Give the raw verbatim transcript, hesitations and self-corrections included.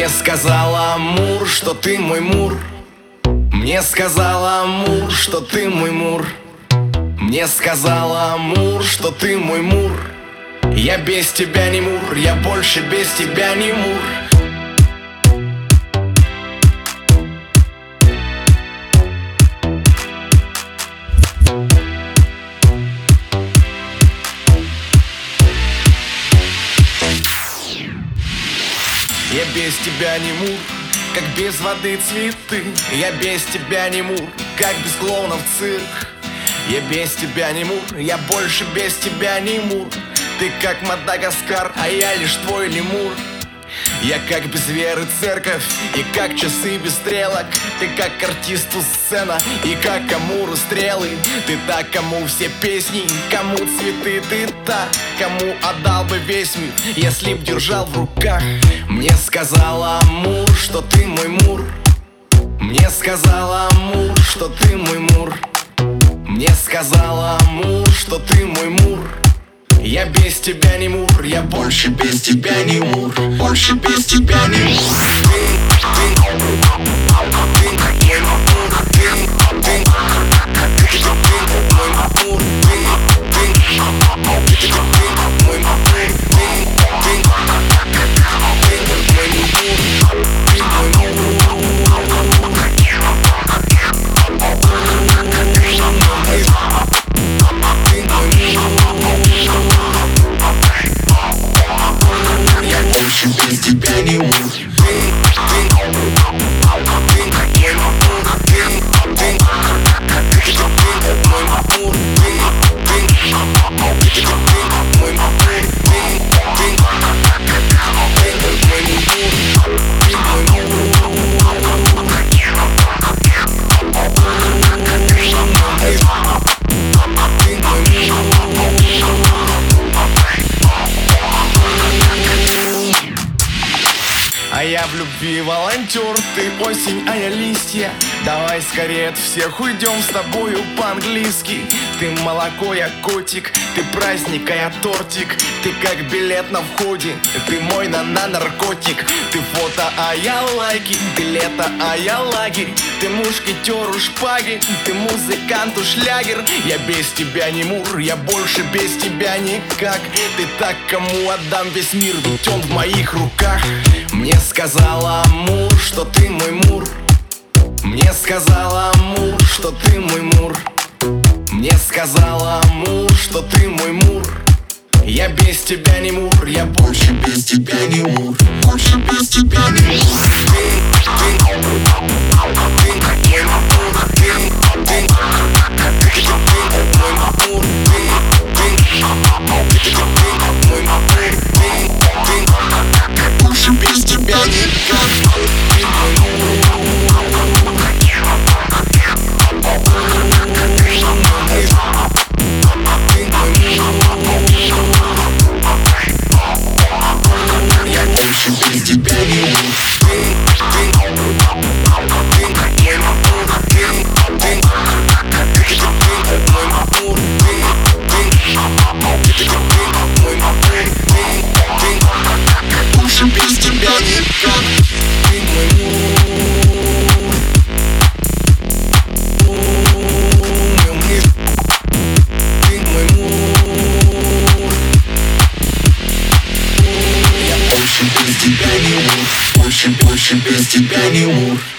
Мне сказала Амур, что ты мой Мур. Мне сказала Амур, что ты мой Мур. Мне сказала Амур, что ты мой Мур. Я без тебя не Мур, я больше без тебя не Мур. Я без тебя не Мур, как без воды цветы. Я без тебя не Мур, как без клоунов цирк. Я без тебя не Мур, я больше без тебя не Мур. Ты как Мадагаскар, а я лишь твой лемур. Я как без веры церковь, и как часы без стрелок. Ты как артисту сцена, и как Амуру стрелы. Ты так, кому все песни, кому цветы. Ты так, кому отдал бы весь мир, если б держал в руках. Мне сказала Амур, что ты мой Мур. Мне сказала Амур, что ты мой Мур. Мне сказала Амур, что ты мой Мур. Я без тебя не Мур, я больше без тебя не Мур. Больше без тебя не Мур. Без тебя не Мур. А я в любви волонтер, ты осень, а я листья. Давай скорее от всех уйдем с тобою по-английски. Ты молоко, я котик, ты праздник, а я тортик. Ты как билет на входе, ты мой на-на-наркотик. Ты фото, а я лайки, ты лето, а я лагерь. Ты мушкетер у шпаги, ты музыкант у шлягер. Я без тебя не Мур, я больше без тебя никак. Ты так, кому отдам весь мир, ведь он в моих руках. Мне сказала Амур, что ты мой Мур. Мне сказала Амур, что ты мой Мур. Мне сказала Амур, что ты мой Мур. Я без тебя не Мур, я больше без тебя не Мур. Больше без тебя не Мур. Больше без тебя никак. Без тебя не Мур. Больше без тебя никак. Ты мой Мур. Ты мой Мур. Я больше без тебя не Мур. Больше, больше без тебя не Мур.